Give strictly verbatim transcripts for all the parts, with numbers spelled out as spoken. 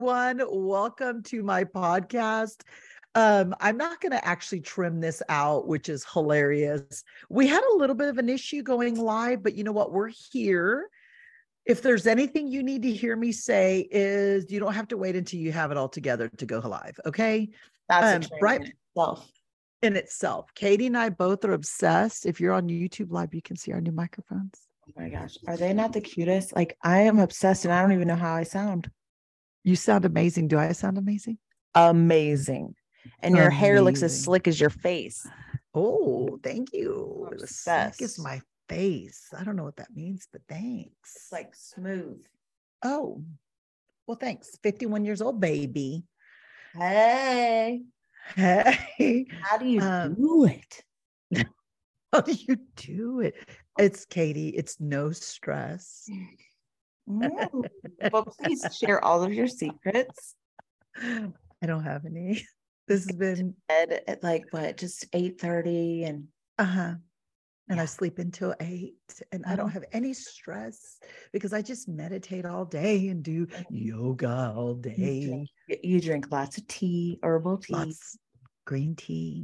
everyone. Welcome to my podcast. Um, I'm not going to actually trim this out, which is hilarious. We had a little bit of an issue going live, but you know what? We're here. If there's anything you need to hear me say, is you don't have to wait until you have it all together to go live. Okay. That's um, a right in itself. In itself. Katie and I both are obsessed. If you're on YouTube Live, you can see our new microphones. Oh my gosh. Are they not the cutest? Like, I am obsessed and I don't even know how I sound. You sound amazing. Do I sound amazing? Amazing. And your amazing. hair looks as slick as your face. Oh, thank you. I'm The obsessed. slick is my face. I don't know what that means, but thanks. It's like smooth. Oh, well, thanks. fifty-one years old, baby. Hey. Hey. How do you um, do it? How do you do it? It's Katie. It's no stress. Mm. Well, please share all of your secrets. I don't have any. This has been Ed at like what, just eight thirty and uh-huh. And yeah. I sleep until eight, and oh. I don't have any stress because I just meditate all day and do yoga all day. You drink, you drink lots of tea, herbal tea, lots green tea,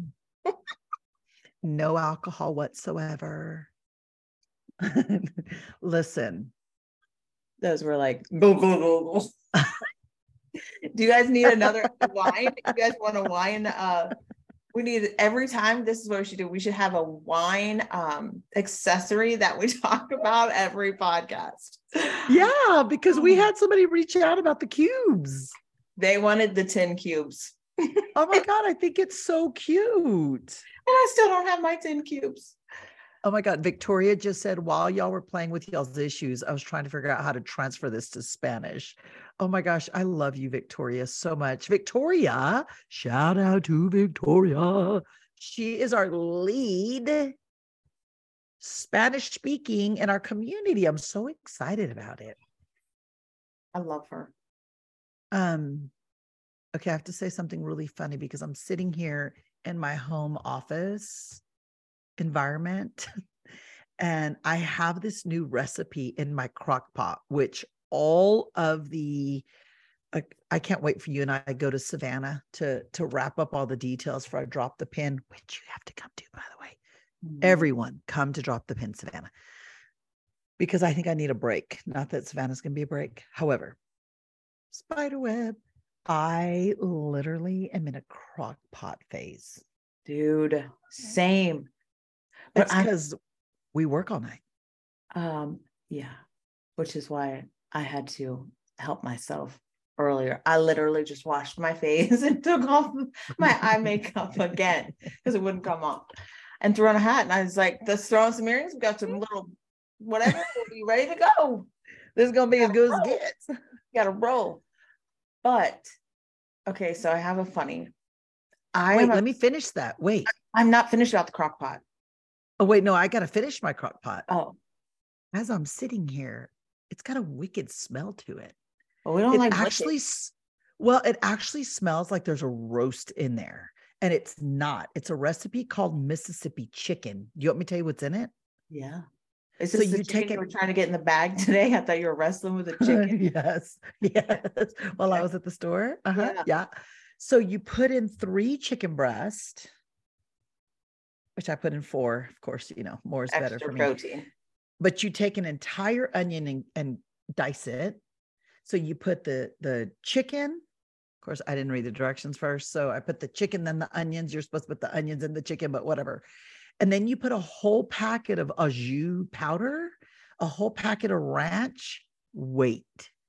no alcohol whatsoever. Listen, those were like go go go go. Do you guys need another wine? You guys want a wine? Uh, we need every time. This is what we should do. We should have a wine um, accessory that we talk about every podcast. Yeah, because we had somebody reach out about the cubes. They wanted the tin cubes. Oh my God, I think it's so cute. And I still don't have my tin cubes. Oh my God, Victoria just said, while y'all were playing with y'all's issues, I was trying to figure out how to transfer this to Spanish. Oh my gosh, I love you, Victoria, so much. Victoria, shout out to Victoria. She is our lead Spanish speaking in our community. I'm so excited about it. I love her. Um, okay, I have to say something really funny because I'm sitting here in my home office environment and I have this new recipe in my crock pot, which all of the uh, I can't wait for you and I to go to Savannah to to wrap up all the details before I drop the pin, which you have to come to, by the way. Mm-hmm. Everyone come to drop the pin, Savannah, because I think I need a break. Not that Savannah's gonna be a break. However, spiderweb, I literally am in a crock pot phase. Dude, same. It's because we work all night. Um, yeah, which is why I had to help myself earlier. I literally just washed my face and took off my eye makeup again because it wouldn't come off, and threw on a hat. And I was like, let's throw on some earrings. We got some little whatever. We'll be ready to go. This is gonna be as good as it gets. Gotta roll. But okay, so I have a funny. I wait. a, let me finish that. Wait, I'm not finished about the crock pot. Oh, wait, no, I got to finish my crock pot. Oh. As I'm sitting here, it's got a wicked smell to it. Well, we don't it like actually, well, it actually smells like there's a roast in there. And it's not. It's a recipe called Mississippi chicken. Do you want me to tell you what's in it? Yeah. Is this so the you take it, you were trying to get in the bag today? I thought you were wrestling with a chicken. yes. Yes. While okay. I was at the store. Uh-huh. Yeah. yeah. So you put in three chicken breasts, which I put in four. Of course, you know, more is extra better for me. Protein. But you take an entire onion and, and dice it. So you put the, the chicken. Of course, I didn't read the directions first. So I put the chicken, then the onions. You're supposed to put the onions in the chicken, but whatever. And then you put a whole packet of au jus powder, a whole packet of ranch. Wait.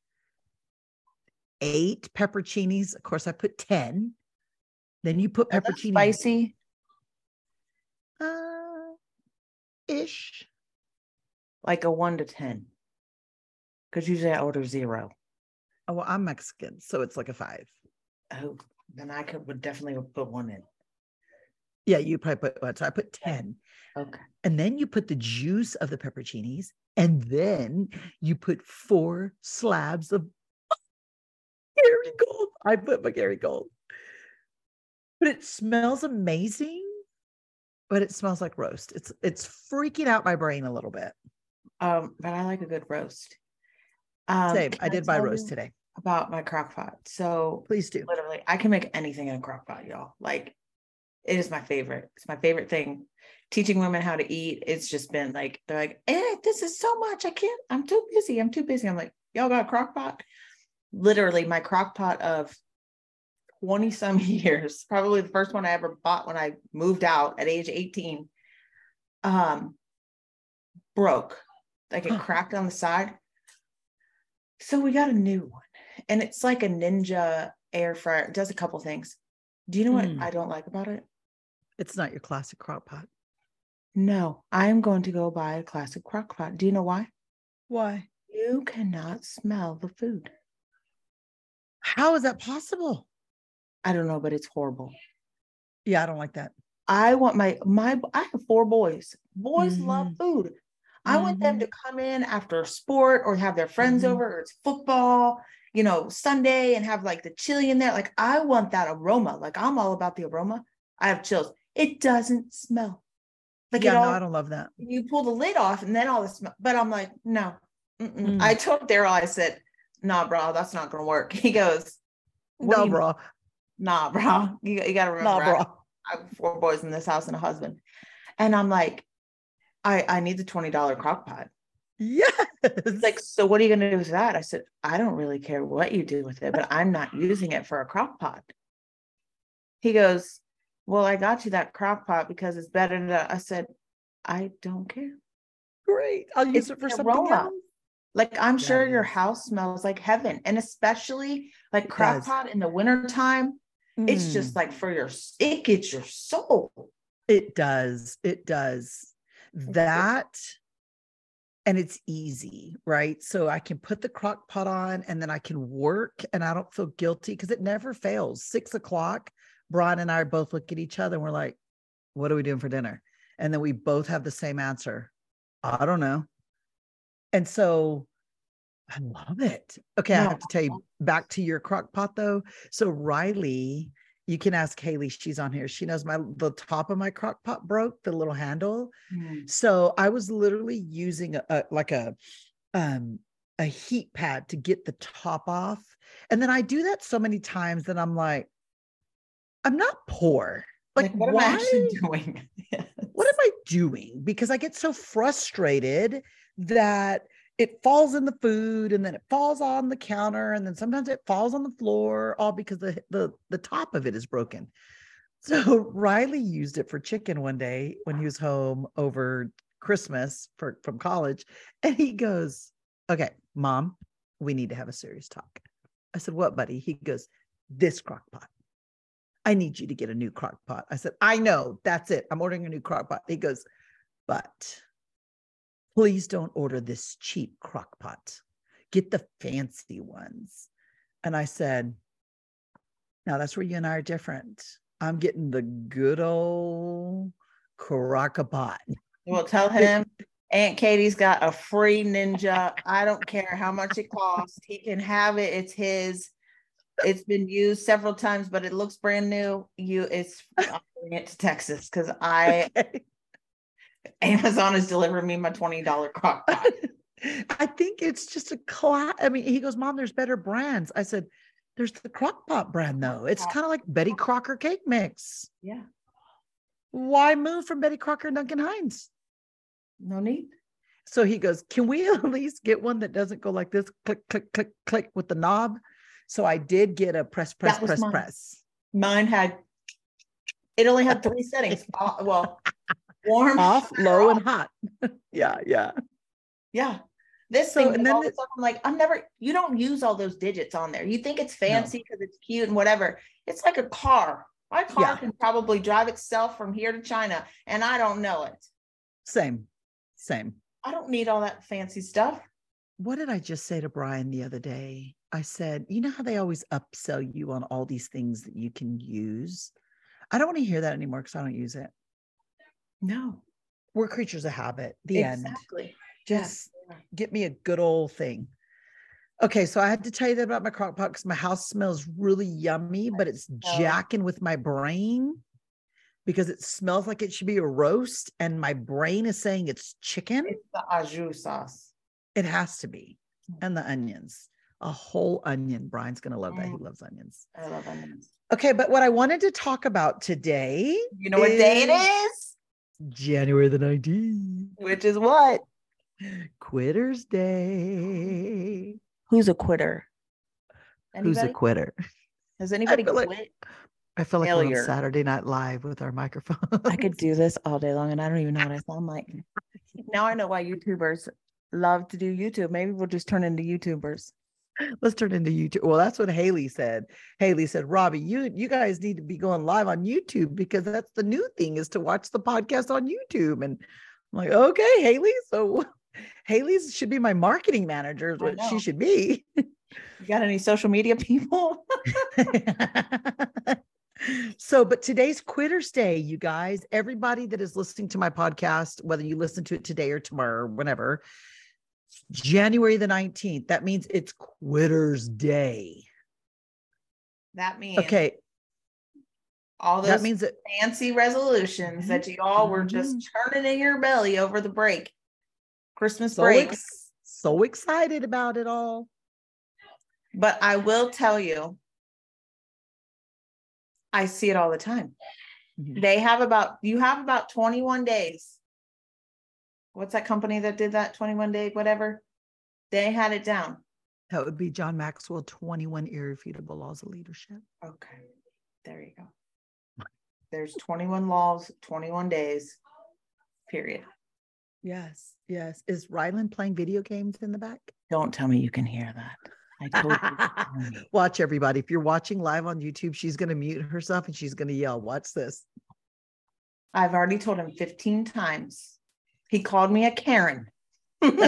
Eight pepperoncinis. Of course, I put ten. Then you put pepperoni. Spicy? Uh, ish. Like a one to ten. Because usually I order zero. Oh, well, I'm Mexican, so it's like a five. Oh, then I could would definitely put one in. Yeah, you probably put one. So I put ten. Okay. And then you put the juice of the pepperoncinis, and then you put four slabs of Kerrygold. I put my Kerrygold. But it smells amazing. But it smells like roast. It's it's freaking out my brain a little bit. Um, but I like a good roast. Um, Same. I did buy roast you, today. about my crock pot. So Please do. literally, I can make anything in a crock pot, y'all. Like, it is my favorite. It's my favorite thing. Teaching women how to eat. It's just been like, they're like, eh, this is so much. I can't, I'm too busy. I'm too busy. I'm like, y'all got a crock pot? Literally, my crock pot of twenty some years, probably the first one I ever bought when I moved out at age eighteen, um, broke. Like it cracked on the side. So we got a new one, and it's like a Ninja air fryer. It does a couple things. Do you know what Mm. I don't like about it? It's not your classic crock pot. No, I'm going to go buy a classic crock pot. Do you know why? Why? You cannot smell the food. How is that possible? I don't know, but it's horrible. Yeah, I don't like that. I want my, my, I have four boys. Boys Mhm. love food. I want them Mhm. to come in after a sport or have their friends Mhm. over, or it's football, you know, Sunday, and have like the chili in there. Like, I want that aroma. Like, I'm all about the aroma. I have chills. It doesn't smell. Like, Yeah, it no, all, I don't love that. you pull the lid off and then all this, but I'm like, no. Mm-mm. Mm. I told Daryl, I said, nah, bro, that's not going to work. He goes, what do No, you bro. Nah, bro. You, you got to remember, Nah, bro. I, I have four boys in this house and a husband. And I'm like, I, I need the twenty dollar crock pot. Yes. He's like, so what are you going to do with that? I said, I don't really care what you do with it, but I'm not using it for a crock pot. He goes, well, I got you that crock pot because it's better than that. I said, I don't care. Great. I'll use It's it for the something aroma. else. Like, I'm That sure your is. house smells like heaven. And especially like It crock does. pot in the wintertime, it's Mm. just like for your, it gets your soul. It does. It does. That, and it's easy, right? So I can put the crock pot on and then I can work and I don't feel guilty because it never fails. Six o'clock, Brian and I both look at each other and we're like, what are we doing for dinner? And then we both have the same answer. I don't know. And so I love it. Okay, I No. have to tell you, back to your crock pot though. So Riley, you can ask Haley, she's on here. She knows my the top of my crock pot broke, the little handle. Mm. So I was literally using a, a like a um a heat pad to get the top off. And then I do that so many times that I'm like, I'm not poor. Like, Like, what why? am I actually doing? Yes. What am I doing? Because I get so frustrated that it falls in the food and then it falls on the counter and then sometimes it falls on the floor, all because the the, the top of it is broken. So Riley used it for chicken one day when he was home over Christmas for, from college. And he goes, okay, Mom, we need to have a serious talk. I said, what, buddy? He goes, this crock pot. I need you to get a new crock pot. I said, I know, that's it. I'm ordering a new crock pot. He goes, but please don't order this cheap crock pot. Get the fancy ones. And I said, now that's where you and I are different. I'm getting the good old crock pot. Well, tell him Aunt Katie's got a free Ninja. I don't care how much it costs. He can have it. It's his. It's been used several times, but it looks brand new. You, it's I'll bring it to Texas because I Okay. Amazon is delivering me my twenty dollar crock pot. I think it's just a class. I mean, he goes, Mom, there's better brands. I said, there's the crock pot brand though. It's kind of like Betty Crocker cake mix. Yeah. Why move from Betty Crocker and Duncan Hines? No need. So he goes, can we at least get one that doesn't go like this, click, click, click, click with the knob? So I did get a press, press, That was press, mine. press. Mine had, it only had three settings. Uh, well, warm, Off, low, and hot. yeah, yeah. Yeah. This So, thing, and then then all the- of a sudden, I'm like, I'm never, you don't use all those digits on there. You think it's fancy because it's cute and whatever. It's like a car. My car Yeah. can probably drive itself from here to China, and I don't know it. Same, same. I don't need all that fancy stuff. What did I just say to Brian the other day? I said, you know how they always upsell you on all these things that you can use? I don't want to hear that anymore because I don't use it. No. We're creatures of habit. The end. Exactly. Just Yeah. get me a good old thing. Okay, so I had to tell you that about my crock pot because my house smells really yummy, but it's jacking with my brain because it smells like it should be a roast, and my brain is saying it's chicken. It's the au jus sauce. It has to be, and the onions. a whole onion. Brian's going to love that. He Mm. loves onions. I love onions. Okay, but what I wanted to talk about today, You know what day it is? January the nineteenth. Which is what? Quitters Day. Who's a quitter? Anybody? Who's a quitter? Has anybody I feel quit? like, I feel like Failure. we're on Saturday Night Live with our microphone. I could do this all day long and I don't even know what I sound like. Now I know why YouTubers love to do YouTube. Maybe we'll just turn into YouTubers. Let's turn into YouTube. Well, that's what Haley said. Haley said, Robbie, you you guys need to be going live on YouTube because that's the new thing is to watch the podcast on YouTube. And I'm like, okay, Haley. So Haley should be my marketing manager is what she should be. You got any social media people? So, but today's Quitters Day, you guys, everybody that is listening to my podcast, whether you listen to it today or tomorrow or whenever, January the nineteenth, that means it's Quitters Day. That means okay. All those that means that fancy resolutions mm-hmm. that you all mm-hmm. were just turning in your belly over the break, Christmas so break. Ex- so excited about it all. But I will tell you, I see it all the time. Mm-hmm. They have about, you have about twenty-one days. What's that company that did that twenty-one day, whatever? They had it down. That would be John Maxwell, twenty-one Irrefutable Laws of Leadership. Okay. There you go. There's twenty-one laws, twenty-one days, period. Yes. Yes. Is Rylan playing video games in the back? Don't tell me you can hear that. I told you. Watch, everybody. If you're watching live on YouTube, she's going to mute herself and she's going to yell, watch this. I've already told him fifteen times. He called me a Karen. And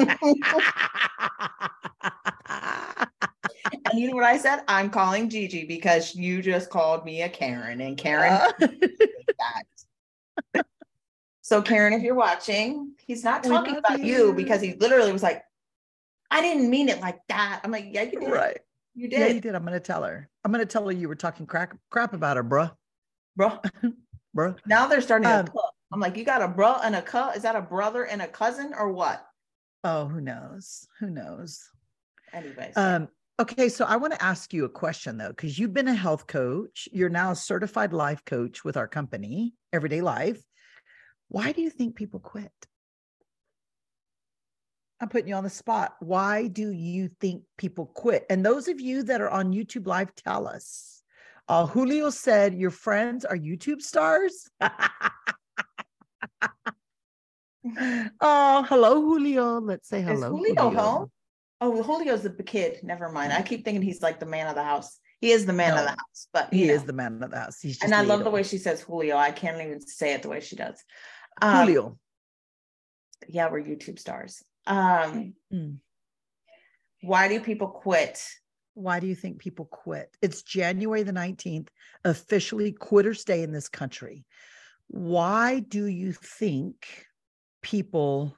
you know what I said? I'm calling Gigi because you just called me a Karen. And Karen, uh. that. So Karen, if you're watching, he's not talking about you. you because he literally was like, I didn't mean it like that. I'm like, yeah, you did. Right. You did. Yeah, you did. I'm going to tell her. I'm going to tell her you were talking crap, crap about her, bruh. Bruh. Bruh. Now they're starting um, to cook. I'm like, you got a bruh and a cuh? Is that a brother and a cousin or what? Oh, who knows? Who knows? Anyways. Um, okay, so I want to ask you a question though, because you've been a health coach. You're now a certified life coach with our company, Everyday Life. Why do you think people quit? I'm putting you on the spot. Why do you think people quit? And those of you that are on YouTube Live, tell us. Uh, Julio said, your friends are YouTube stars? Oh, hello, Julio. Let's say hello. Is Julio, Julio home? Oh, Julio's the kid. Never mind. I keep thinking he's like the man of the house. He is the man no, of the house, but he know. is the man of the house. He's just and I little. love the way she says Julio. I can't even say it the way she does. Um, Julio. Yeah, we're YouTube stars. Um, mm. Why do people quit? Why do you think people quit? It's January the nineteenth, officially Quitters Day in this country. Why do you think people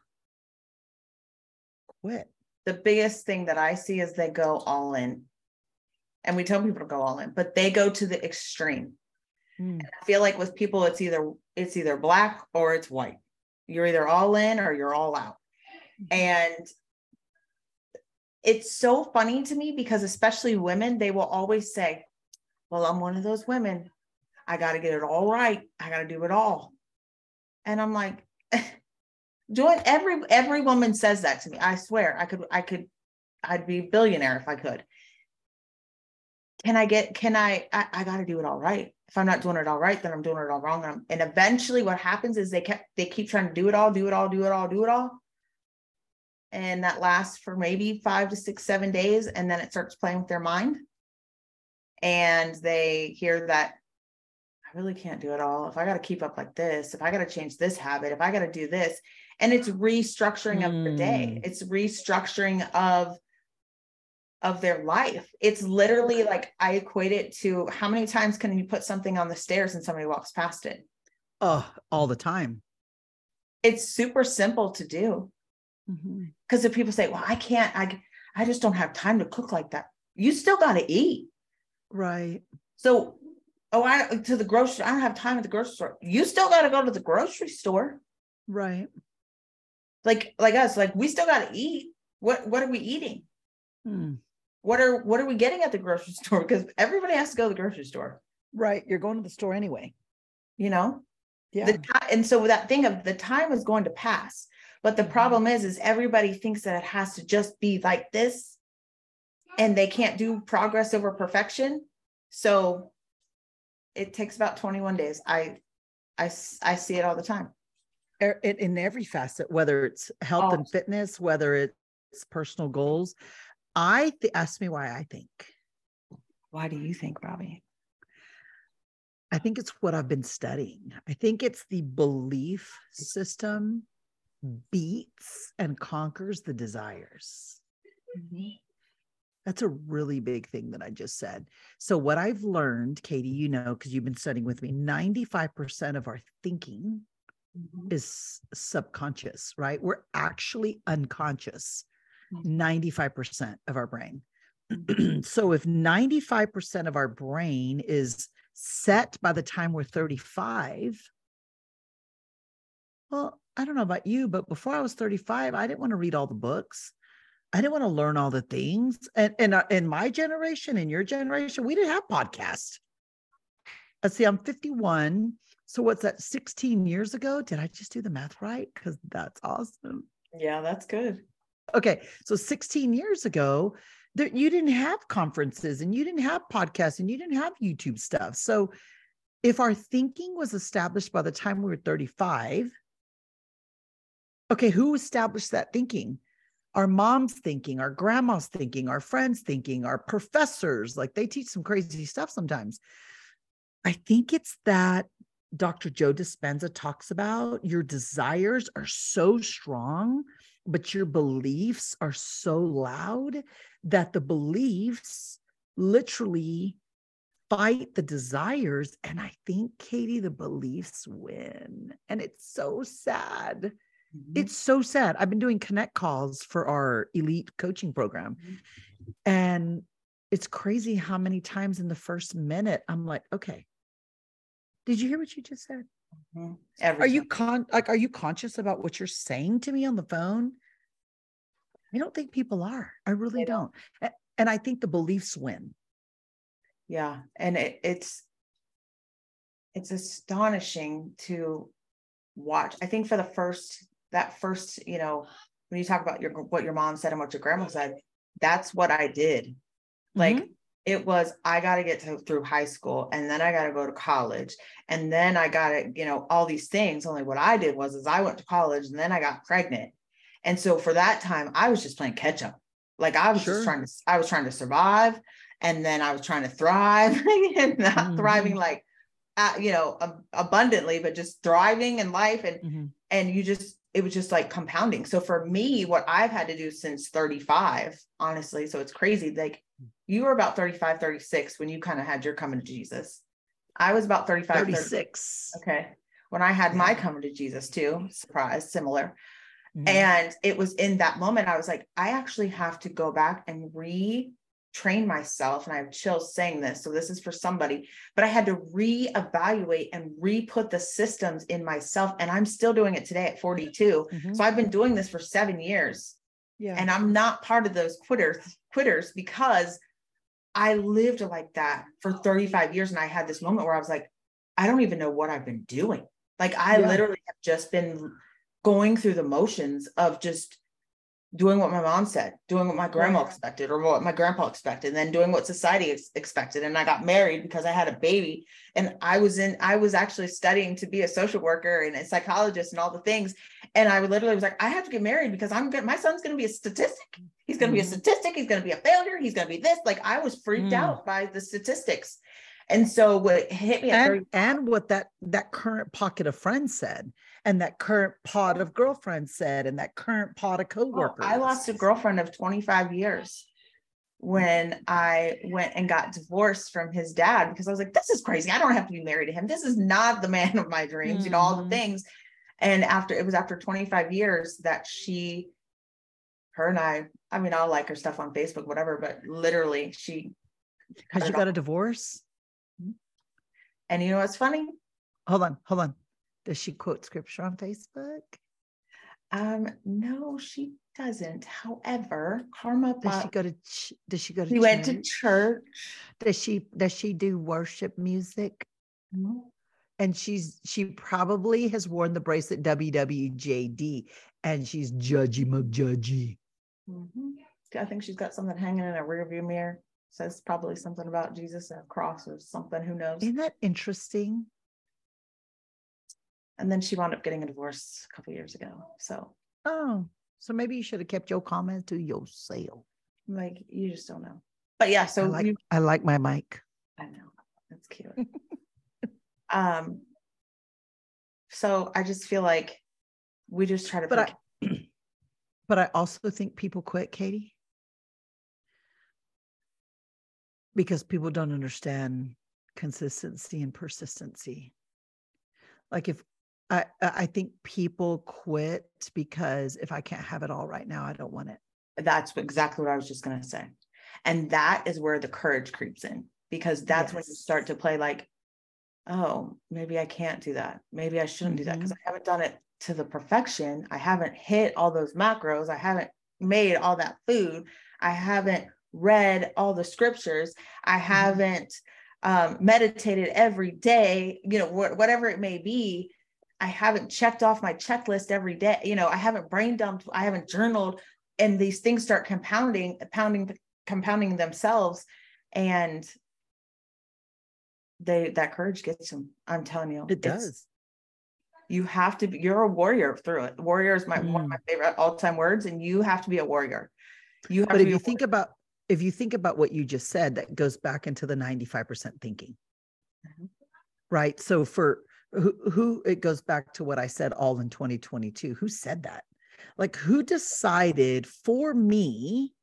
quit? The biggest thing that I see is they go all in. And we tell people to go all in, but they go to the extreme. Mm. And I feel like with people, it's either it's either black or it's white. You're either all in or you're all out. Mm-hmm. And it's so funny to me because especially women, they will always say, well, I'm one of those women. I got to get it all right. I got to do it all. And I'm like, doing every, every woman says that to me. I swear I could, I could, I'd be a billionaire if I could. Can I get, can I, I, I got to do it all right. If I'm not doing it all right, then I'm doing it all wrong. And, and eventually what happens is they kept, they keep trying to do it all, do it all, do it all, do it all. And that lasts for maybe five to six, seven days. And then it starts playing with their mind. And they hear that I really can't do it all. If I got to keep up like this, if I got to change this habit, if I got to do this, and it's restructuring mm. of the day. It's restructuring of, of their life. It's literally like, I equate it to how many times can you put something on the stairs and somebody walks past it? Oh, all the time. It's super simple to do. Mm-hmm. Because if people say, well, I can't, I, I just don't have time to cook like that. You still got to eat. Right. So, oh, I, to the grocery, I don't have time at the grocery store. You still got to go to the grocery store. Right. Like, like us, like we still got to eat. What, what are we eating? Hmm. what are what are we getting at the grocery store? Because everybody has to go to the grocery store. Right. You're going to the store anyway. You know? Yeah. The time, and so that thing of the time is going to pass. But the problem is, is everybody thinks that it has to just be like this, and they can't do progress over perfection. So it takes about twenty-one days. I, I, I see it all the time. In, in every facet, whether it's health Oh. and fitness, whether it's personal goals. I th- ask me why I think. Why do you think, Robbie? I think it's what I've been studying. I think it's the belief system beats and conquers the desires. Mm-hmm. That's a really big thing that I just said. So what I've learned, Katie, you know, because you've been studying with me, ninety-five percent of our thinking mm-hmm. is subconscious, right? We're actually unconscious, mm-hmm. ninety-five percent of our brain. Mm-hmm. So if ninety-five percent of our brain is set by the time we're thirty-five, well, I don't know about you, but before I was thirty-five, I didn't want to read all the books. I didn't want to learn all the things. And, and uh, in my generation, in your generation, we didn't have podcasts. Let's see, I'm fifty-one. So what's that, sixteen years ago? Did I just do the math right? Because that's awesome. Yeah, that's good. Okay. So sixteen years ago, there, you didn't have conferences and you didn't have podcasts and you didn't have YouTube stuff. So if our thinking was established by the time we were thirty-five, okay, who established that thinking? Our mom's thinking, our grandma's thinking, our friends thinking, our professors, like they teach some crazy stuff sometimes. I think it's that Doctor Joe Dispenza talks about your desires are so strong, but your beliefs are so loud that the beliefs literally fight the desires. And I think, Katie, the beliefs win. And it's so sad. Mm-hmm. It's so sad. I've been doing connect calls for our elite coaching program. Mm-hmm. And it's crazy how many times in the first minute, I'm like, okay, did you hear what you just said? Mm-hmm. Are you con like, are you conscious about what you're saying to me on the phone? I don't think people are. I really don't. don't. And I think the beliefs win. Yeah. And it, it's, it's astonishing to watch. I think for the first, that first, you know, when you talk about your, what your mom said and what your grandma said, that's what I did. Like, mm-hmm. It was, I got to get to, through high school, and then I got to go to college, and then I got to, you know, all these things. Only what I did was, is I went to college and then I got pregnant. And so for that time, I was just playing catch up. Like I was sure. just trying to, I was trying to survive. And then I was trying to thrive and not mm-hmm. thriving, like, uh, you know, um, abundantly, but just thriving in life. And, mm-hmm. and you just, it was just like compounding. So for me, what I've had to do since thirty-five, honestly, so it's crazy. Like you were about thirty-five, thirty-six when you kind of had your coming to Jesus. I was about thirty-five, thirty-six. thirty, okay. When I had yeah. my coming to Jesus too, surprise, similar. Mm-hmm. And it was in that moment, I was like, I actually have to go back and retrain myself. And I have chills saying this, so this is for somebody, but I had to reevaluate and re-put the systems in myself. And I'm still doing it today at forty-two. Mm-hmm. So I've been doing this for seven years. Yeah. And I'm not part of those quitters, quitters because I lived like that for thirty-five years. And I had this moment where I was like, I don't even know what I've been doing. Like I yeah. literally have just been going through the motions of just doing what my mom said, doing what my grandma yeah. expected, or what my grandpa expected, and then doing what society ex- expected. And I got married because I had a baby, and I was in, I was actually studying to be a social worker and a psychologist and all the things. And I literally was like, I have to get married because I'm good. My son's going to be a statistic. He's going to mm-hmm. be a statistic. He's going to be a failure. He's going to be this. Like I was freaked mm. out by the statistics. And so what hit me at and, thirty and what that, that current pocket of friends said, and that current pod of girlfriends said, and that current pod of coworkers. Oh, I lost a girlfriend of twenty-five years when I went and got divorced from his dad, because I was like, this is crazy. I don't have to be married to him. This is not the man of my dreams, mm-hmm. you know, all the things. And after, it was after twenty-five years that she, her and I, I mean, I'll like her stuff on Facebook, whatever, but literally she. Because you got a divorce? And you know what's funny? Hold on, hold on. Does she quote scripture on Facebook? Um, no, she doesn't. However, Karma Does bought, she go to ch- does she go to she church? went to church. Does she does she do worship music? Mm-hmm. And she's she probably has worn the bracelet W W J D, and she's judgy McJudgy. Mm-hmm. I think she's got something hanging in a rearview mirror. Says probably something about Jesus and a cross or something. Who knows? Isn't that interesting? And then she wound up getting a divorce a couple years ago. So, oh, so maybe you should have kept your comments to yourself. Like, you just don't know. But yeah, so I like, you, I like my mic. I know, that's cute. um, so I just feel like we just try to. But I, but I also think people quit, Katie, because people don't understand consistency and persistency. Like if I, I think people quit because if I can't have it all right now, I don't want it. That's exactly what I was just going to say. And that is where the courage creeps in, because that's yes. when you start to play like, oh, maybe I can't do that. Maybe I shouldn't mm-hmm. do that because I haven't done it to the perfection. I haven't hit all those macros. I haven't made all that food. I haven't read all the scriptures. I haven't mm-hmm. um, meditated every day, you know, wh- whatever it may be. I haven't checked off my checklist every day. You know, I haven't brain dumped. I haven't journaled. And these things start compounding, pounding, compounding themselves. And they, that courage gets them. I'm telling you. It does. You have to be, you're a warrior through it. Warrior is my, mm. one of my favorite all-time words. And you have to be a warrior. You have but to if be you think about, if you think about what you just said, that goes back into the ninety-five percent thinking, mm-hmm. right? So for who, who, it goes back to what I said all in twenty twenty-two. Who said that? Like, who decided for me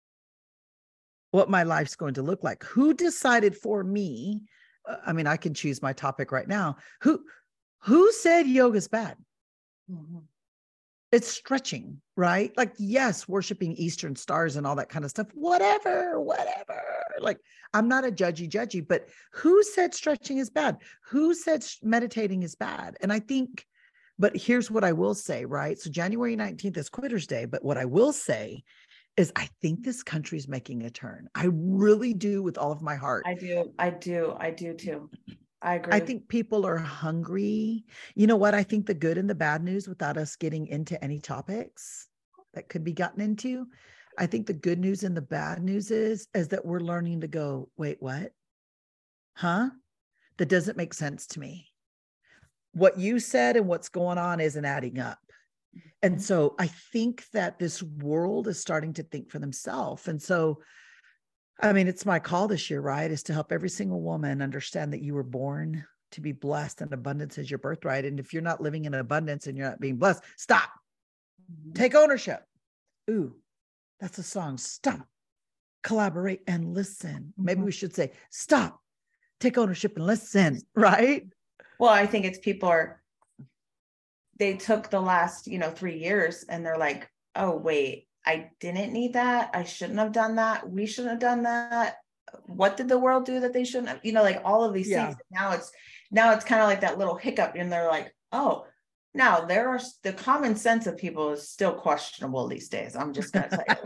what my life's going to look like? Who decided for me? Uh, I mean, I can choose my topic right now. Who, who said yoga's bad? Mm-hmm. It's stretching, right? Like, yes, worshiping Eastern stars and all that kind of stuff, whatever, whatever. Like, I'm not a judgy judgy, but who said stretching is bad? Who said meditating is bad? And I think, but here's what I will say, right? So January nineteenth is Quitter's Day, but what I will say is I think this country's making a turn. I really do with all of my heart. I do. I do. I do too. I agree. I think people are hungry. You know what? I think the good and the bad news, without us getting into any topics that could be gotten into, I think the good news and the bad news is, is that we're learning to go, wait, what? Huh? That doesn't make sense to me. What you said and what's going on isn't adding up. And so I think that this world is starting to think for themselves. And so, I mean, it's my call this year, right? Is to help every single woman understand that you were born to be blessed, and abundance is your birthright. And if you're not living in abundance and you're not being blessed, stop. Mm-hmm. Take ownership. Ooh, that's a song. Stop. Collaborate and listen. Mm-hmm. Maybe we should say, stop. Take ownership and listen, right? Well, I think it's people are, they took the last, you know, three years and they're like, oh, wait, I didn't need that. I shouldn't have done that. We shouldn't have done that. What did the world do that they shouldn't have? You know, like all of these yeah. things. Now it's, now it's kind of like that little hiccup and they're like, oh, now there are, the common sense of people is still questionable these days. I'm just going to tell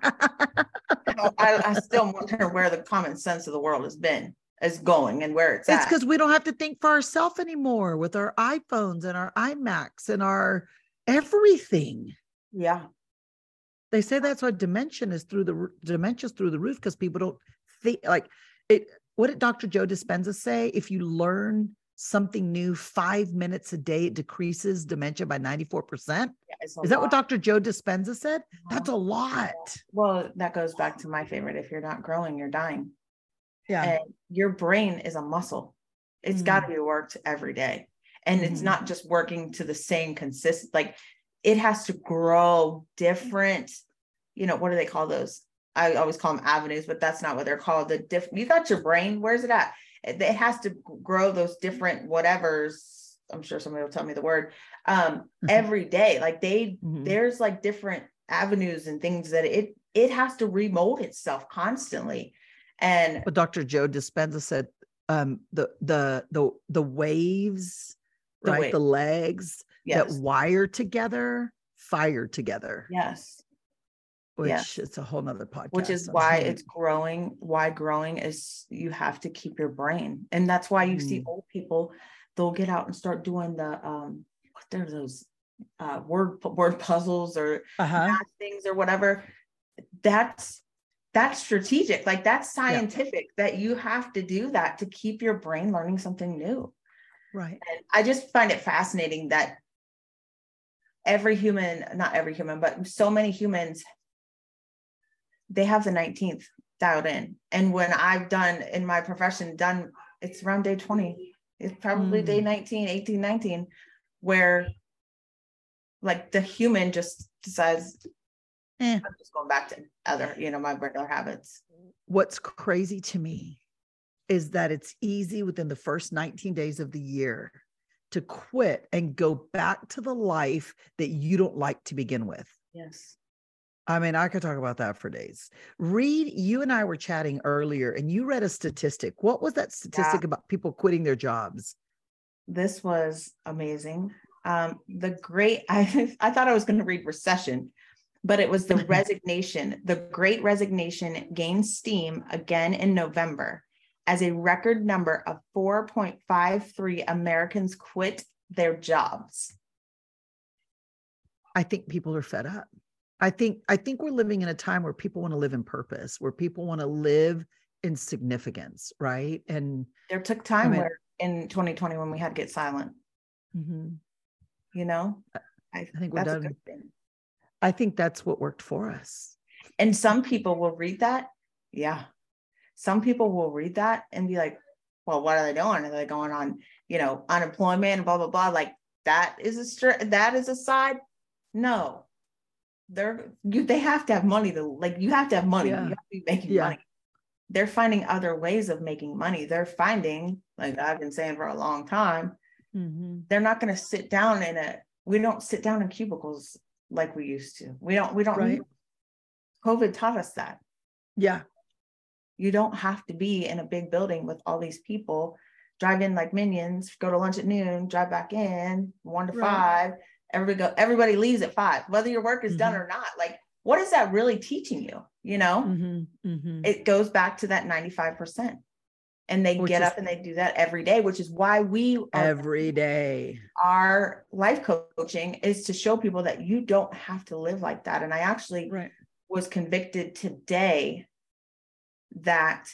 you. I, I still wonder where the common sense of the world has been. Is going and where it's, it's at. Because we don't have to think for ourselves anymore with our iPhones and our iMacs and our everything. Yeah. They say that's why dementia is through the dementia's through the roof, because people don't think like it. What did Doctor Joe Dispenza say? If you learn something new five minutes a day, it decreases dementia by ninety-four percent. Yeah, is lot. That what Doctor Joe Dispenza said? Uh-huh. That's a lot. Well, that goes back to my favorite. If you're not growing, you're dying. Yeah. And your brain is a muscle. It's mm-hmm. got to be worked every day. And mm-hmm. it's not just working to the same consistent, like it has to grow different, you know, what do they call those? I always call them avenues, but that's not what they're called. The diff, you got your brain, where's it at? It, it has to grow those different whatevers. I'm sure somebody will tell me the word um, mm-hmm. every day. Like they, mm-hmm. there's like different avenues and things that it, it has to remold itself constantly. And but Doctor Joe Dispenza said um, the the the the waves, the right? Wave. The legs yes. that wire together, fire together. Yes. which yes. it's a whole nother podcast. Which is why it's growing. Why growing is you have to keep your brain. And that's why you mm. see old people, they'll get out and start doing the, um, what there's those uh, word, word puzzles or uh-huh. math things or whatever. That's, that's strategic. Like that's scientific yeah. that you have to do that to keep your brain learning something new. Right. And I just find it fascinating that every human, not every human, but so many humans, they have the nineteenth dialed in. And when I've done in my profession, done, it's around day twenty. It's probably mm. day nineteen, eighteen, nineteen, where like the human just decides, eh. I'm just going back to other, you know, my regular habits. What's crazy to me is that it's easy within the first nineteen days of the year to quit and go back to the life that you don't like to begin with. Yes. I mean, I could talk about that for days. Reed, you and I were chatting earlier and you read a statistic. What was that statistic yeah. about people quitting their jobs? This was amazing. Um, the great, I, I thought I was going to read recession, but it was the resignation. The great resignation gained steam again in November as a record number of four point five three Americans quit their jobs. I think people are fed up. I think I think we're living in a time where people want to live in purpose, where people want to live in significance, right? And there took time I mean, where in twenty twenty when we had to get silent. Mm-hmm. You know, I, I think we're done. A good thing. I think that's what worked for us. And some people will read that. Yeah. Some people will read that and be like, well, what are they doing? Are they going on, you know, unemployment and blah, blah, blah. Like that is a str- that is a side. No. They're you they have to have money to like you have to have money. Yeah. You have to be making yeah. money. They're finding other ways of making money. They're finding, like I've been saying for a long time, mm-hmm. they're not going to sit down in a we don't sit down in cubicles like we used to. We don't we don't right. COVID taught us that. Yeah. You don't have to be in a big building with all these people, drive in like minions, go to lunch at noon, drive back in one to right. five. Everybody go, everybody leaves at five, whether your work is mm-hmm. done or not. Like, what is that really teaching you? You know, mm-hmm. Mm-hmm. it goes back to that ninety-five percent. And they which get is, up and they do that every day, which is why we are, every day. Our life coaching is to show people that you don't have to live like that. And I actually right. was convicted today that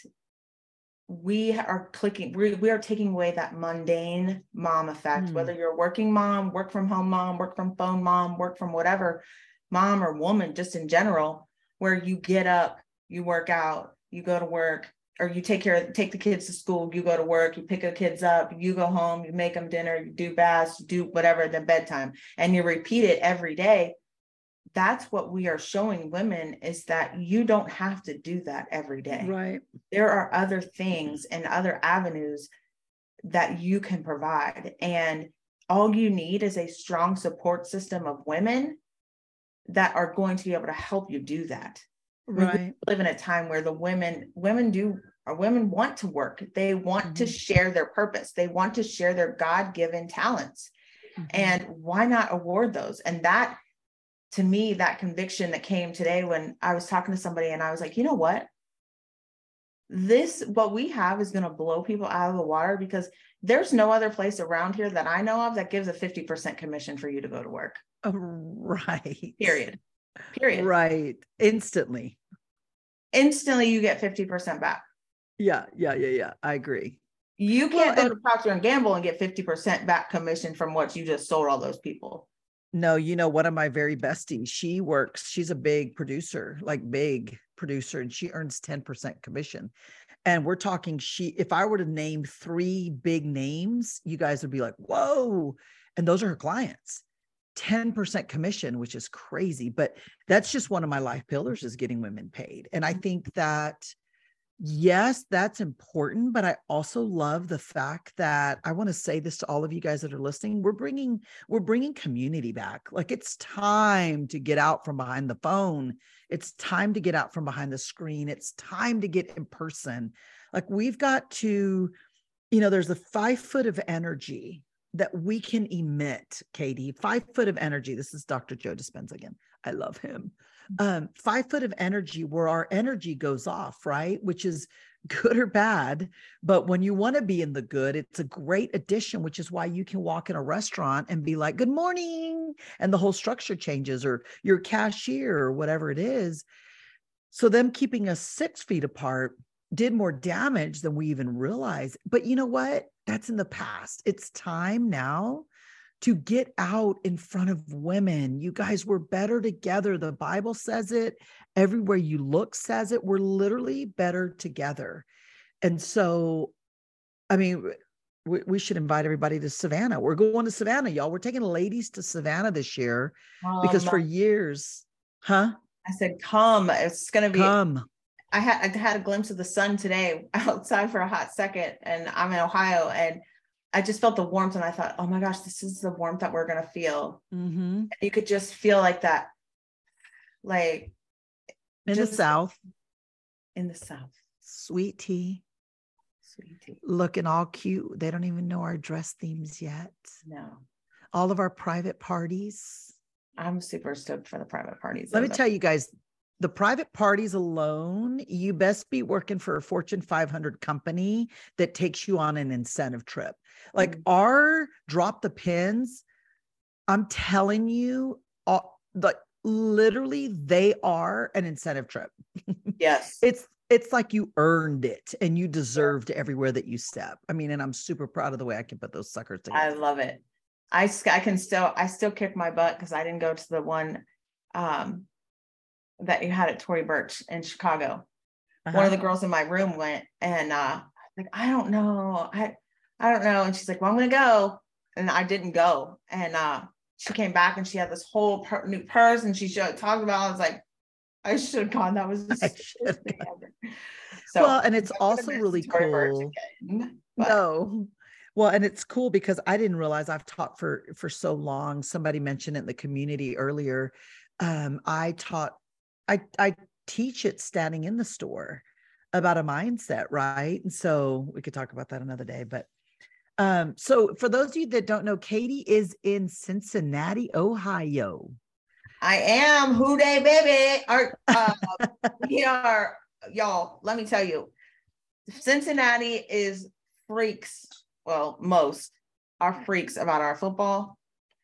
we are clicking, we, we are taking away that mundane mom effect, mm. whether you're a working mom, work from home mom, work from phone mom, work from whatever mom or woman, just in general, where you get up, you work out, you go to work, or you take care of, take the kids to school, you go to work, you pick the kids up, you go home, you make them dinner, you do baths, you do whatever, then bedtime, and you repeat it every day. That's what we are showing women is that you don't have to do that every day. Right. There are other things and other avenues that you can provide. And all you need is a strong support system of women that are going to be able to help you do that. Right. We live in a time where the women, women do, or women want to work. They want mm-hmm. to share their purpose. They want to share their God-given talents. Mm-hmm. And why not award those? And that, to me, that conviction that came today when I was talking to somebody and I was like, you know what? This, what we have is going to blow people out of the water because there's no other place around here that I know of that gives a fifty percent commission for you to go to work. Oh, right. Period. Period. Right. Instantly. Instantly you get fifty percent back. Yeah. Yeah. Yeah. Yeah. I agree. You can't well, go and- to Procter and Gamble and get fifty percent back commission from what you just sold all those people. No, you know, one of my very besties, she works, she's a big producer, like big producer, and she earns ten percent commission. And we're talking, she, if I were to name three big names, you guys would be like, whoa. And those are her clients, ten percent commission, which is crazy. But that's just one of my life pillars is getting women paid. And I think that, yes, that's important, but I also love the fact that I want to say this to all of you guys that are listening. We're bringing, we're bringing community back. Like it's time to get out from behind the phone. It's time to get out from behind the screen. It's time to get in person. Like we've got to, you know, there's a five foot of energy that we can emit, Katie, five foot of energy. This is Doctor Joe Dispenza again. I love him. um, five foot of energy where our energy goes off, right? Which is good or bad. But when you want to be in the good, it's a great addition, which is why you can walk in a restaurant and be like, good morning. And the whole structure changes, or your cashier or whatever it is. So them keeping us six feet apart did more damage than we even realized. But you know what? That's in the past. It's time now to get out in front of women. You guys, we're better together. The Bible says it. Everywhere you look says it. We're literally better together. And so, I mean, we, we should invite everybody to Savannah. We're going to Savannah, y'all. We're taking ladies to Savannah this year um, because for years, huh? I said, come. It's going to be. Come. I had I had a glimpse of the sun today outside for a hot second, and I'm in Ohio, and I just felt the warmth, and I thought, oh my gosh, this is the warmth that we're going to feel. Mm-hmm. You could just feel like that, like in the South, in the South, sweet tea, sweet tea, looking all cute. They don't even know our dress themes yet. No, all of our private parties. I'm super stoked for the private parties. Let me tell you guys, the private parties alone, you best be working for a Fortune five hundred company that takes you on an incentive trip. Like mm-hmm. our drop the pins, I'm telling you, all, like literally they are an incentive trip. Yes. It's it's like you earned it and you deserved everywhere that you step. I mean, and I'm super proud of the way I can put those suckers together. I love it. I, I can still, I still kick my butt because I didn't go to the one um, that you had at Tory Burch in Chicago. Uh-huh. One of the girls in my room went and uh, like, I don't know. I, I don't know. And she's like, well, I'm going to go. And I didn't go. And uh, she came back and she had this whole per- new purse and she showed, talked about, I was like, I should have gone. That was the stupidest thing ever. So, well, and it's also really cool. Again, but. No. Well, and it's cool because I didn't realize I've taught for, for so long. Somebody mentioned it in the community earlier. Um, I taught, I, I teach it standing in the store about a mindset, right? And so we could talk about that another day, but um, so for those of you that don't know, Katie is in Cincinnati, Ohio. I am. Who Dey baby? Our, uh, we are, y'all, let me tell you, Cincinnati is freaks. Well, most are freaks about our football.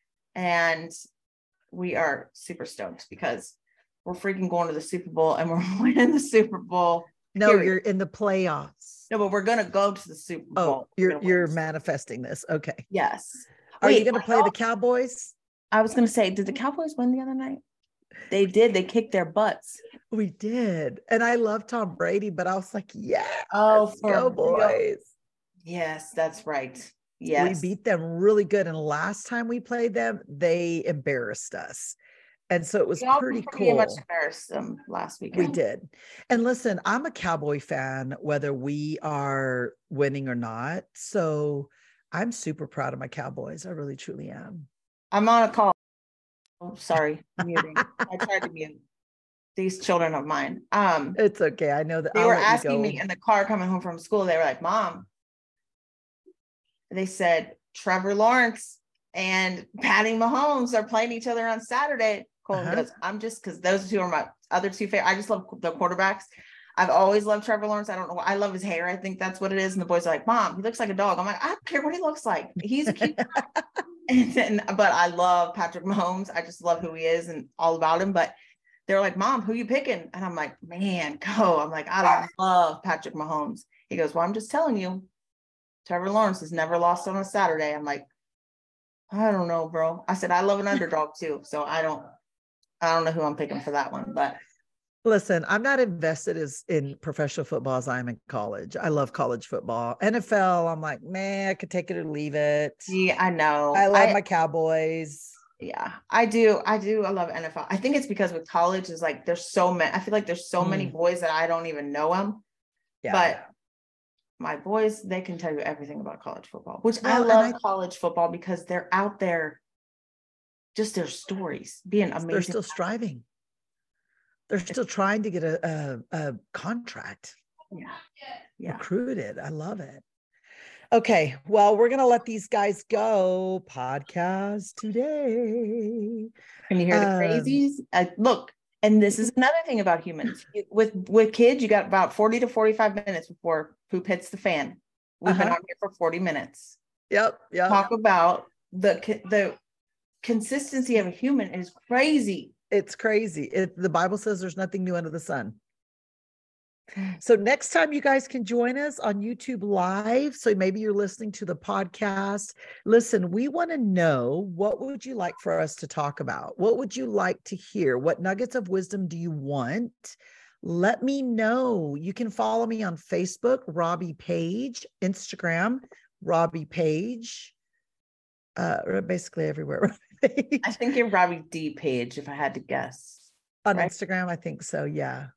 And we are super stoked because we're freaking going to the Super Bowl and we're winning the Super Bowl. No, period. You're in the playoffs. No, but we're going to go to the Super Bowl. Oh, you're, you're manifesting this. Okay. Yes. Are Wait, you going to play the Cowboys? I was going to say, did the Cowboys win the other night? They did. They kicked their butts. We did. And I love Tom Brady, but I was like, yeah, oh, let's go boys. Yes, that's right. Yes. We beat them really good. And last time we played them, they embarrassed us. And so it was we pretty, pretty cool. Much embarrassed them last weekend. We did. And listen, I'm a Cowboy fan, whether we are winning or not. So I'm super proud of my Cowboys. I really, truly am. I'm on a call. Oh, sorry. Muting. I tried to mute these children of mine. Um, it's okay. I know that they I'll were asking me in the car coming home from school. They were like, Mom, they said Trevor Lawrence and Patty Mahomes are playing each other on Saturday. Colin uh-huh. goes, I'm just, because those two are my other two favorite. I just love the quarterbacks. I've always loved Trevor Lawrence. I don't know why. I love his hair. I think that's what it is. And the boys are like, Mom, he looks like a dog. I'm like, I don't care what he looks like. He's a cute guy. and then, but I love Patrick Mahomes. I just love who he is and all about him. But they're like, Mom, who you picking? And I'm like, man, go. I'm like, I love Patrick Mahomes. He goes, well, I'm just telling you, Trevor Lawrence has never lost on a Saturday. I'm like, I don't know, bro. I said, I love an underdog too. So I don't, I don't know who I'm picking for that one, but. Listen, I'm not invested as in professional football as I am in college. I love college football. N F L, I'm like, man, I could take it or leave it. Yeah, I know. I love I, my Cowboys. Yeah, I do. I do. I love N F L. I think it's because with college is like, there's so many, I feel like there's so mm. many boys that I don't even know them. Yeah. But my boys, they can tell you everything about college football, which well, I love I, college football because they're out there, just their stories being amazing. They're still striving. They're still trying to get a, a, a contract. Yeah. Yeah. Recruited. I love it. Okay. Well, we're going to let these guys go. Podcast today. Can you hear the um, crazies? Uh, look, And this is another thing about humans. With with kids, you got about forty to forty-five minutes before poop hits the fan. We've uh-huh. been on here for forty minutes. Yep. Yep. Talk about the the consistency of a human is crazy. It's crazy. It, the Bible says there's nothing new under the sun. So next time you guys can join us on YouTube Live. So maybe you're listening to the podcast. Listen, we want to know, what would you like for us to talk about? What would you like to hear? What nuggets of wisdom do you want? Let me know. You can follow me on Facebook, Robbie Page, Instagram, Robbie Page, uh, basically everywhere. I think you're Robbie D Page, if I had to guess. On right? Instagram, I think so. Yeah.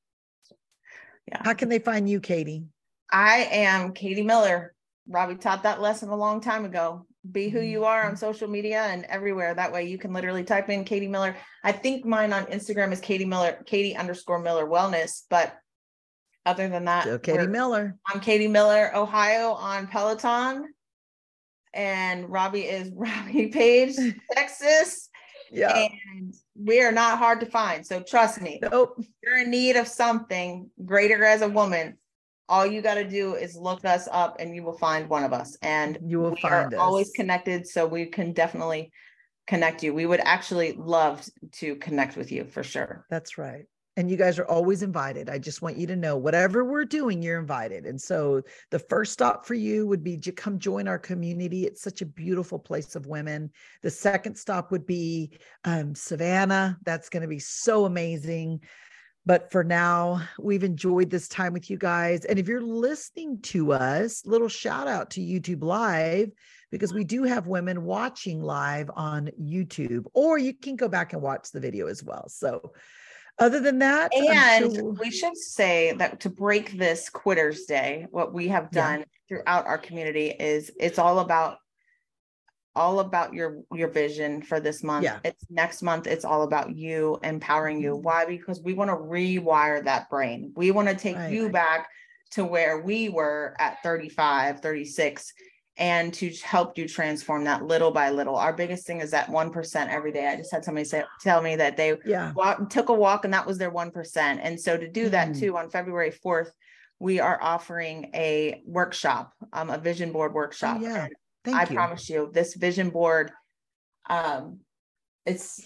Yeah. How can they find you, Katie? I am Katie Miller. Robbie taught that lesson a long time ago. Be who you are on social media and everywhere. That way you can literally type in Katie Miller. I think mine on Instagram is Katie Miller, Katie underscore Miller Wellness. But other than that, so Katie Miller. I'm Katie Miller, Ohio on Peloton. And Robbie is Robbie Page, Texas. Yeah. And we are not hard to find. So trust me. Nope. If you're in need of something greater as a woman, all you got to do is look us up and you will find one of us. And you will we find are us. Always connected. So we can definitely connect you. We would actually love to connect with you for sure. That's right. And you guys are always invited. I just want you to know, whatever we're doing, you're invited. And so the first stop for you would be to come join our community. It's such a beautiful place of women. The second stop would be um, Savannah. That's going to be so amazing. But for now, we've enjoyed this time with you guys. And if you're listening to us, little shout out to YouTube Live, because we do have women watching live on YouTube, or you can go back and watch the video as well. So other than that, and sure we should say that to break this Quitters Day, what we have done yeah. throughout our community is it's all about all about your your vision for this month. Yeah. It's next month. It's all about you, empowering you. Why? Because we want to rewire that brain. We want to take right. you back to where we were at thirty-five, thirty-six. And to help you transform that little by little. Our biggest thing is that one percent every day. I just had somebody say, tell me that they yeah. walk, took a walk and that was their one percent. And so to do that mm. too, on February fourth, we are offering a workshop, um, a vision board workshop. Oh, yeah. And Thank I you. promise you, this vision board, um, it's,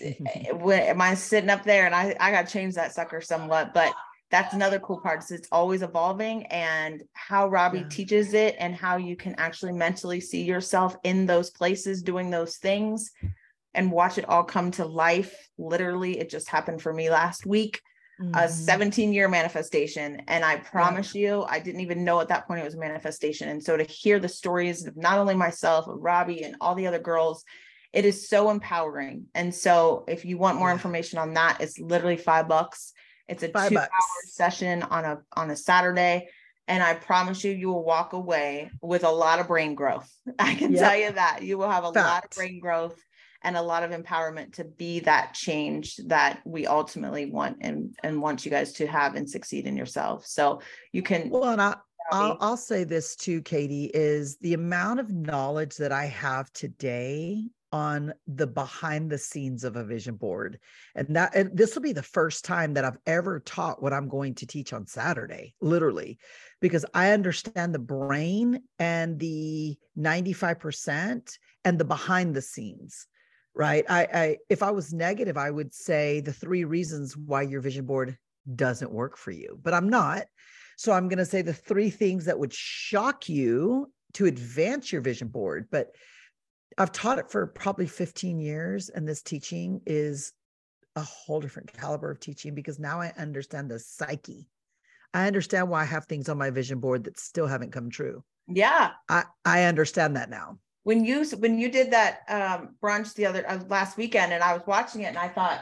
am I sitting up there and I, I got to change that sucker somewhat, but that's another cool part. Is it's always evolving, and how Robbie yeah. teaches it and how you can actually mentally see yourself in those places doing those things and watch it all come to life. Literally, it just happened for me last week, mm-hmm. a seventeen year manifestation. And I promise yeah. you, I didn't even know at that point it was a manifestation. And so to hear the stories of not only myself, but Robbie and all the other girls, it is so empowering. And so if you want more yeah. information on that, it's literally five bucks. It's a Five two bucks. hour session on a, on a Saturday. And I promise you, you will walk away with a lot of brain growth. I can yep. tell you that you will have a Fact. lot of brain growth and a lot of empowerment to be that change that we ultimately want and, and want you guys to have and succeed in yourself. So you can. Well, and I, I'll, I'll say this too, Katie, is the amount of knowledge that I have today on the behind the scenes of a vision board. And that, and this will be the first time that I've ever taught what I'm going to teach on Saturday, literally, because I understand the brain and the ninety-five percent and the behind the scenes, right? I, I, if I was negative, I would say the three reasons why your vision board doesn't work for you, but I'm not. So I'm going to say the three things that would shock you to advance your vision board. But I've taught it for probably fifteen years, and this teaching is a whole different caliber of teaching because now I understand the psyche. I understand why I have things on my vision board that still haven't come true. Yeah. I, I understand that now. When you, when you did that um, brunch the other uh, last weekend, and I was watching it and I thought,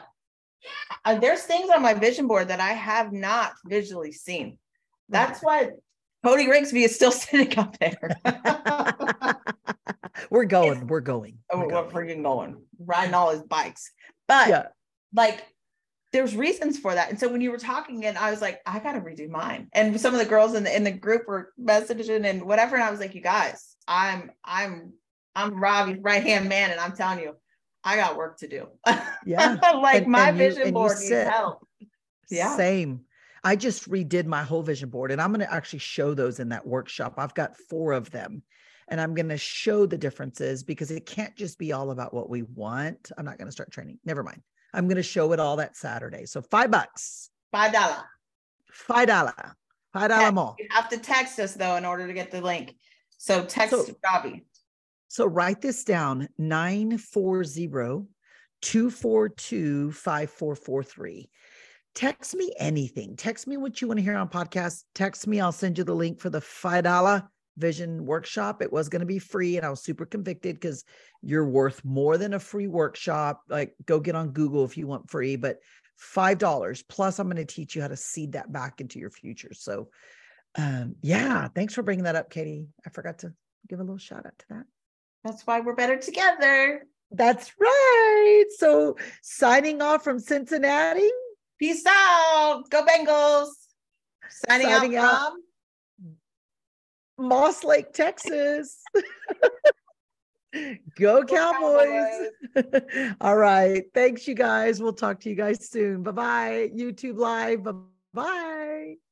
uh, there's things on my vision board that I have not visually seen. That's why Cody Rigsby is still sitting up there. We're going, it's, we're going. We're, we're freaking going, riding all his bikes. But yeah. like, there's reasons for that. And so when you were talking, and I was like, I got to redo mine. And some of the girls in the, in the group were messaging and whatever. And I was like, you guys, I'm, I'm, I'm Robbie's right-hand man. And I'm telling you, I got work to do. Yeah. like and, my and vision you, board needs help. Yeah. Same. I just redid my whole vision board, and I'm going to actually show those in that workshop. I've got four of them, and I'm going to show the differences because it can't just be all about what we want. I'm not going to start training. Never mind. I'm going to show it all that Saturday. So five bucks. Five dollar. Five dollar. Five dollar more. You have to text us though in order to get the link. So text So- Robbie. So write this down, nine four zero, two four two, five four four three. Text me anything. Text me what you want to hear on podcast. Text me. I'll send you the link for the five dollar vision workshop. It was going to be free, and I was super convicted because you're worth more than a free workshop. Like, go get on Google if you want free, but five dollars plus I'm going to teach you how to seed that back into your future. So um, yeah, thanks for bringing that up, Katie. I forgot to give a little shout out to that. That's why we're better together. That's right. So signing off from Cincinnati. Peace out. Go Bengals. Signing, Signing out out. from Moss Lake, Texas. Go Cowboys. Cowboys. All right. Thanks, you guys. We'll talk to you guys soon. Bye-bye. YouTube Live. Bye-bye.